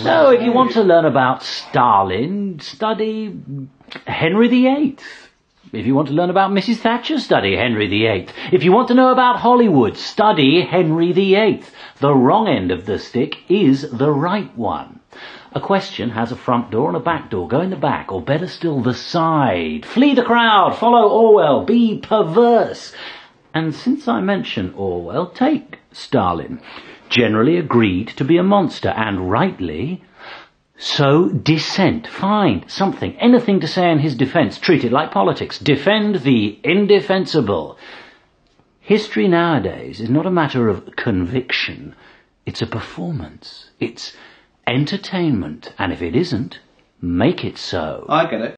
So, if you want to learn about Stalin, study Henry VIII. If you want to learn about Mrs. Thatcher, study Henry VIII. If you want to know about Hollywood, study Henry VIII. The wrong end of the stick is the right one. A question has a front door and a back door. Go in the back, or better still, the side. Flee the crowd, follow Orwell, be perverse. And since I mention Orwell, take Stalin. Generally agreed to be a monster, and rightly so. Dissent. Find something, anything to say in his defence. Treat it like politics. Defend the indefensible. History nowadays is not a matter of conviction. It's a performance. It's entertainment. And if it isn't, make it so. I get it.